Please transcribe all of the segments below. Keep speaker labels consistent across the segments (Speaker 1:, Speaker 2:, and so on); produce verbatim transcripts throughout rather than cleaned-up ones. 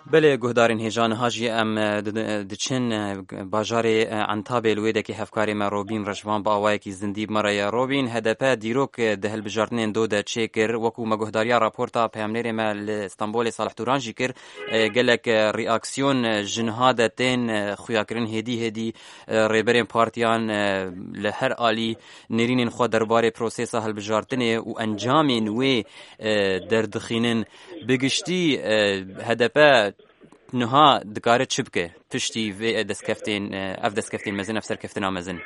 Speaker 1: بله گهدارین هیجان هاجی ام دچن باجاری عنتابه لویده که هفکاری ما روبین رجوان با آوای کی زندی مرای روبین هدف دیروک دهل بجارتن دو د چیکر وکو ما گهداریا راپورتا پیامنری ما استانبول صالح تورانجی کر گلک ریاکسیون جنهاد تن خویاکرین هدی هدی ریبرین پارتیان لهر عالی نرینن خو درباره پروسس هل بجارتن و انجامین و دردخینن بگشتی هدف نها دکاره چبکه پشتی و دستکفتین اف دستکفتین مزن افسر کفتنا مزن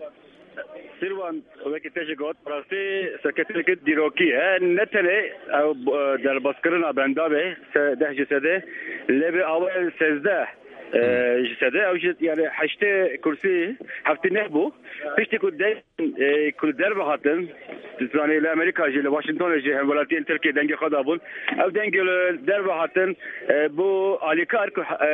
Speaker 2: سیروان وقتی تجربات پراستی سکتری دیروکی نتنه او در بسکرنا بندابه ده جسده لب اول سزده جسده او جد يعني حشته كرسي هفتي نهبو فيشتي كل ده كل درب خاطن تزاني لامريكا جي لواشنطن جي ولاتين تركيا دنجي خدابون او دنجي درب خاطن بو اليكار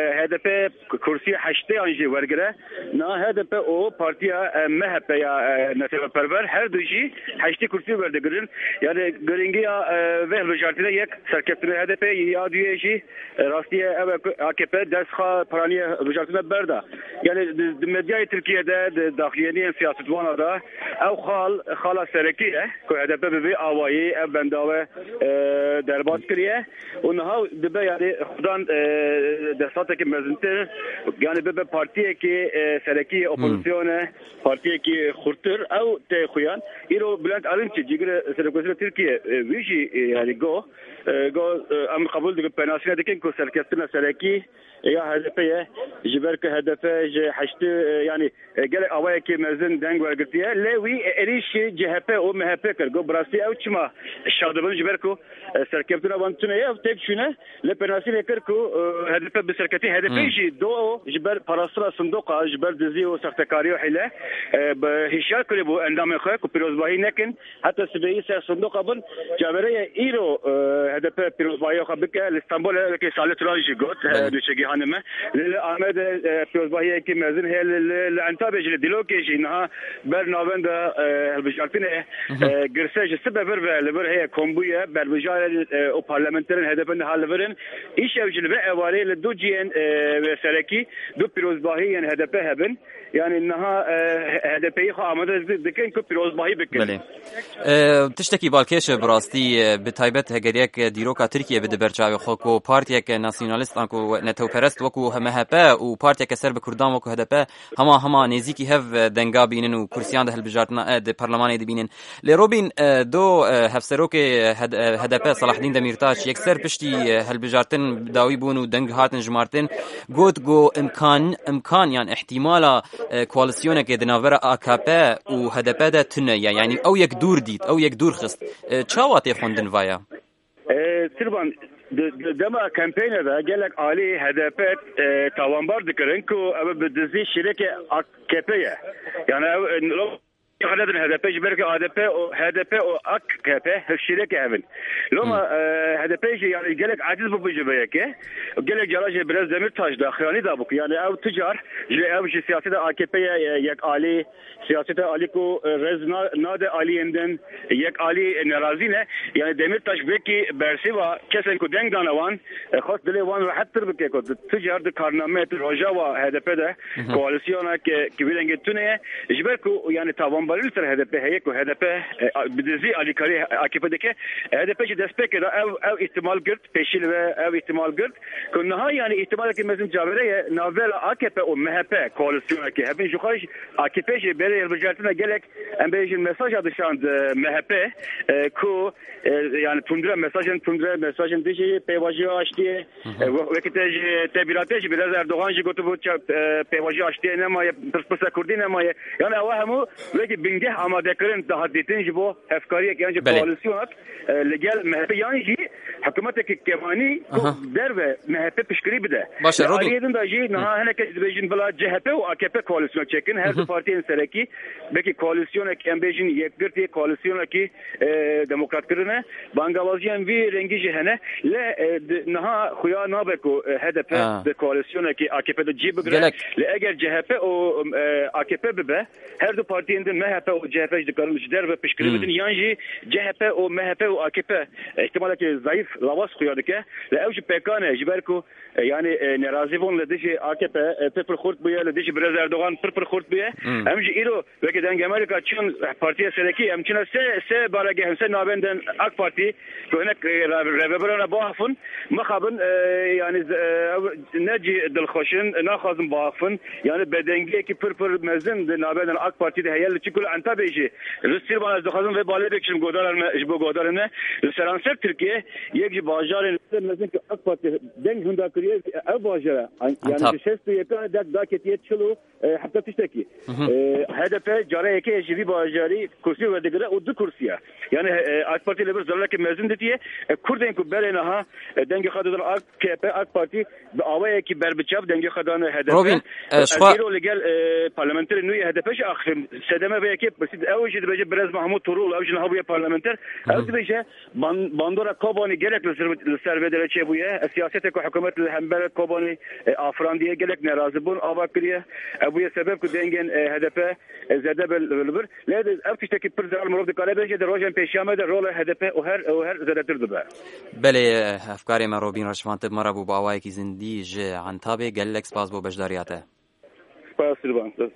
Speaker 2: هدف كرسي حشته انجي ورغره نا هدف او بارتيا مهب يا نتيجه بربر هر دوجي حشته كرسي وردگرن يعني گرينگيا و وزارتنا یک سرکفتن هدف یادوی جي راستي او اكپ دسخه وزارتنا برده يعني المديا تركيا ده داخليين سياستوان ده او خال خاله سركيه كو هدف به اوایي بنداوه دربات کریه اونها دبه يعني خدان دستات که مزنتر يعني به پارتیه که سرکی اپوزیسیون پارتیه که خورتر او تخویان ایرو بلند الانچ جگر سرکوسی ترکیه ویجی يعني جو جو ام قبول دغه پناسینه دکن کو سرکستنا سرکی یا هدفه جبر که هدفه حشت يعني قال اوای که مزن دنگ ورگتیه لوی اریش جهپه او مهپه کر گو براستی او چما شادبن جبر کو سرکفتنا وانتونه یا تک شونه لپناسینه کر کو هدفه بسرکتی هدفه جي دو جبر پاراسترا صندوق جبر دزی و سختکاری و حله هشار کلی بو اندام خو کو پیروزباهی نکن حتی سبعی سه صندوق بن جبره ایرو هدفه پیروزباهی خو بک استانبول که سال ترانجی گوت دوشگی هانمه لآمد پیروزباهی که مزن هل لعنتابه جل دیلوکی جینها برنامه البشارتنه گرسج سبب ور لبر هي كومبويا بالوجار او بارلمانترن هدفن حالورن ايش اوجل به اواري لدو جين سركي دو بيروزباهي يعني هدفها بن يعني انها هدفي خو امده دكن كو بيروزباهي بكن
Speaker 1: بله تشتكي بالكيش براستي بتايبت هگريك ديروكا تركيا بده برچاوي خو کو پارتيك ناسيوناليست انكو نتو پرست وكو همهپا و پارتيك سرب كردان وكو هدفا هما هما نزيكي هف دنگا بينن و كرسيان ده البجارتنا ده برلمان دي بينن لروبين دو هفسروك هدفا صلاح الدين دميرتاش يكسر بشتي هالبجارتن داوي بون و دنگ هاتن جمارتن گوت گو امكان امكان يعني احتمالا کواليسيون که دناور آکاپا و هدفا ده تنه يعني او یک دور دید او یک دور خست چاواتی خوندن وایا
Speaker 2: سربان دما كامبين ده قالك علي هدفات توانبار ذكرن كو ابو بدزي شركه اكبيه يعني لو خلدن هدفه جبرك هدفه هدفه اكبه الشركه هبن لما هدفه يعني قالك عاجز بجبيك قالك جراج برز دمر تاج داخلاني دابك يعني او تجار او سياسه اكبيه يك علي سياسه عليكو رزنا ناد علي اندن يك علي نرازينه يعني دمر تاج بكي برسيوا كسن كو دنگ دانوان خاص دلي وان حتى بكي كو تجار د كارنامه روجا هدفه ده كواليسيون كبيرنگ تونه جبركو يعني تاوان بالسر هدفه هيك وهدفه بدزي اليكاري اكيفدك هدفه دسبك او او احتمال قلت بيشيل او احتمال قلت كنا يعني احتمال كي مزن جابريه نوفل اكيف او مهبه كواليسيون كي هبن جوخاش اكيفش بري رجعتنا قالك ام بيجي المساج هذا شان مهبه كو يعني تندر مساج تندر مساج ديجي بيواجي اشتي وقت تبيراتج بلاز اردوغان جي قلت بيواجي اشتي نما بس كردين نما يعني اوهمو لكن بنجح آماده کردن تحدیتن جبو افکاری که انجام کواليسيونات لجال مهبه يعني جي حكومتك كماني در و مهبه پشکری بده علیدن داجی نه هنه که بیجن بلا جهته و اکپ کواليسيون چکن هر دو پارتی سرکی بکی کواليسيون که ام بیجن یک گرتی کواليسيون که دموکرات کرنه بانگوازیان وی رنگی جهنه ل نه خویا نابکو هدف د کواليسيون که اکپ د جیب بگره ل اگر جهته او اکپ به هر دو پارتی اند مهبه و جهته دکارن جدر و پشکری بدن یانجی جهته و مهبه و اکپ احتمال که ضعیف لواس خویا دکه ل اوج پکانه جبرکو yani nerazî bûn li dijî A K P pir pir xurt bûye, li dijî Birez Erdogan pir pir xurt bûye. Em jî îro wekî deng Amerîka çûn partiya serekî em çûne sê sê baregeh em sê navendên AK Parti ku hinek rêveberana biafin mixabin yani ne cî dilxweşin naxwazin biafin yani bedengiyekî pir pir mezin di navendên AK Parti de heye li çi ku li Entebê jî li Sîrvan ez dixwazim vê balê bikişim godaran me ji bo godaran me li seranser Tirkiye yek jî bajarên mezin ki AK Parti deng hunda kiriye ev bajara yani ji şest û yeka dek daketiye çilo heta tiştekî H D P careyekê ji vî bajarî kursî werdigire û du kursiya yani AK Parti li bir zarokê mezin ditiye Kurdên ku berê niha dengê xwe didin A K P AK Parti bi awayekî berbiçav dengê xwe dane H D P îro li gel parlamenterê nû H D P jî axivim sedeme vêyekê pirsî ew jî dibêje Birez Mahmud Torûl ew jî niha bûye parlamenter ew dibêje bandora Kobanî gelek li ser vê derê çêbûye siyasetê ku hikûmet li hember Kobanî afirandiye gelek nerazî bûn ava kiriye ew bûye sebeb ku dengên H D P zêde bir lê ev tiştekî pir zeral mirov dikare bêje di rojên pêşiya me de rola H D P û her û her zêdetir dibe.
Speaker 1: Belê hevkarê me Robîn Reşvan tib me re bû bi awayekî zindî ji Entebê gelek spas bo beşdariyê te.
Speaker 2: Spas Sîrvan.